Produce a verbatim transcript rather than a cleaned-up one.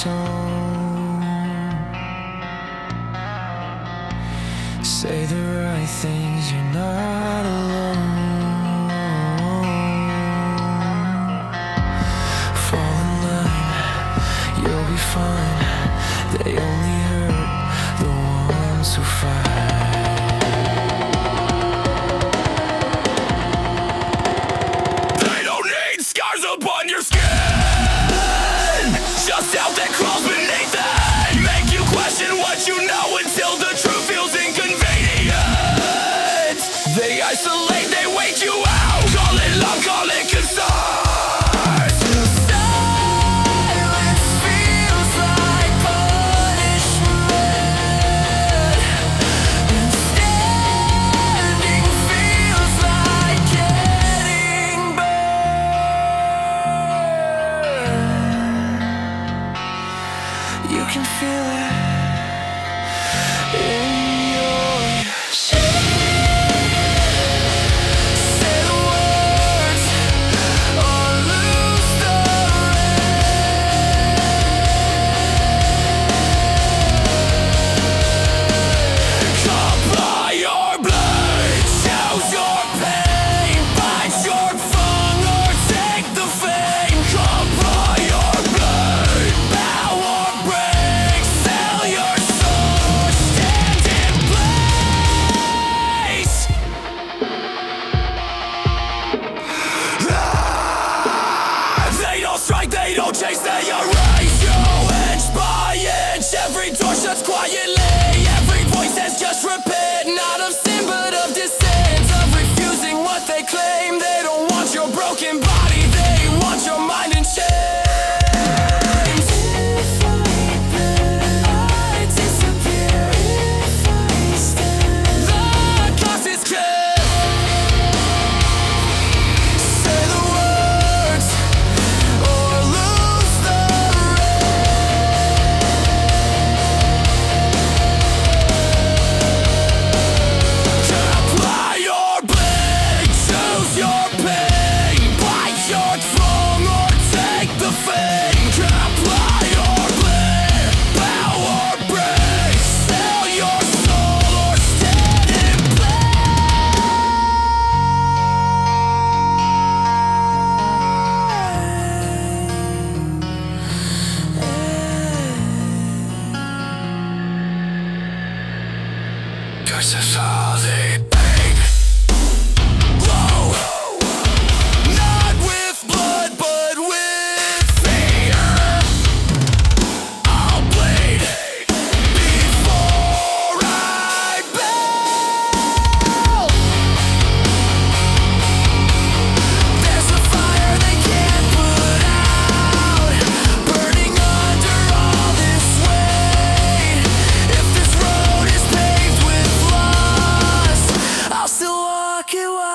song. Say the right things, you're not alone. Fall in line, you'll be fine. They only hurt the ones who fight. Upon your skin, just doubt that crawls beneath it. Make you question what you know until the truth feels inconvenient. They isolate, they wait you out. Call it love, call it concern. Silence feels like punishment, and standing feels like getting burned. You can feel it in your chest. Say the words or lose the rest. Apply your blade, choose your pain, bite your tongue or take the fame. Apply your blade, bow or break, sell your soul or stand in place. Ah, they don't strike, they don't chase, they erase you inch by inch. Every door shuts quietly, every voice says just repent. Not of sin but of dissent, of refusing what they claim. They don't want your broken body, they want your mind in chains. If I burn, I disappear. If I stand, The cost is clear. say the words or lose the Apply your blade, choose your pain, bite your tongue or take the fame. Apply your blade, bow or break, sell your soul or stand in place. Cause it's all they beg. Whoa. Not with blood, but with fear. I'll bleed before I bow. There's a fire they can't put out, burning under all this weight. If this road is paved with loss, I'll still walk it.